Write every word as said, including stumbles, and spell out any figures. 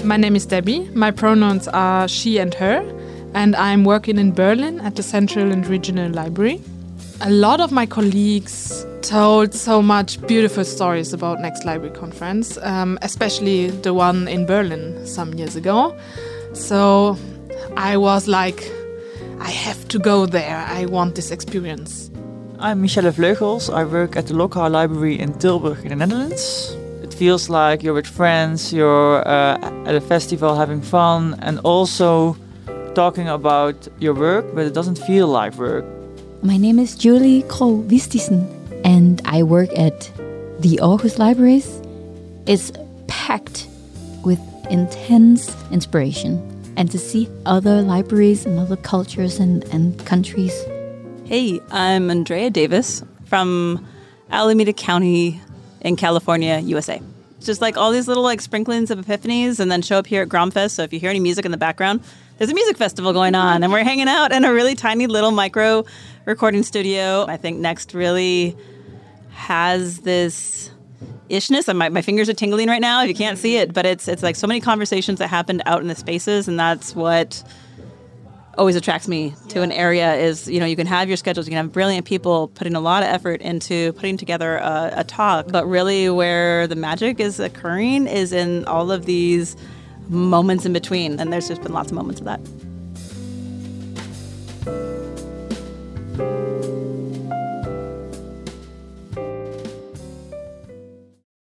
My name is Debbie. My pronouns are she and her, and I'm working in Berlin at the Central and Regional Library. A lot of my colleagues told so much beautiful stories about Next Library Conference, um, especially the one in Berlin some years ago. So I was like, I have to go there. I want this experience. I'm Michelle Vleugels. I work at the Lokhaar Library in Tilburg in the Netherlands. It feels like you're with friends, you're uh, at a festival having fun and also talking about your work, but it doesn't feel like work. My name is Julie Krogh-Vistisen and I work at the Aarhus Libraries. It's packed with intense inspiration and to see other libraries and other cultures and, and countries. Hey, I'm Andrea Davis from Alameda County in California, U S A. Just like all these little like sprinklings of epiphanies and then show up here at Gromfest. So if you hear any music in the background, there's a music festival going on and we're hanging out in a really tiny little micro recording studio. I think Next really has this ishness. And my, my fingers are tingling right now if you can't see it, but it's it's like so many conversations that happened out in the spaces, and that's what always attracts me to an area is, you know, you can have your schedules, you can have brilliant people putting a lot of effort into putting together a, a talk, but really where the magic is occurring is in all of these moments in between, and there's just been lots of moments of that.